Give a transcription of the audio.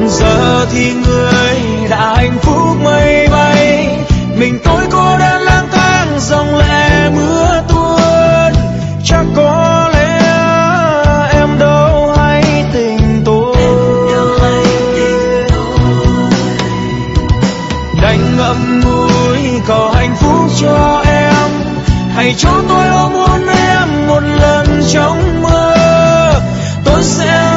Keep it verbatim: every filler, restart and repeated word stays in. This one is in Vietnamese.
Giờ thì người đã hạnh phúc mây bay, mình tôi cô đơn lang thang dòng lệ mưa tuôn. Chắc có lẽ em đâu hay tình tôi, đành ngậm ngùi cầu hạnh phúc cho em. Hãy cho tôi ôm hôn em một lần trong mơ, tôi sẽ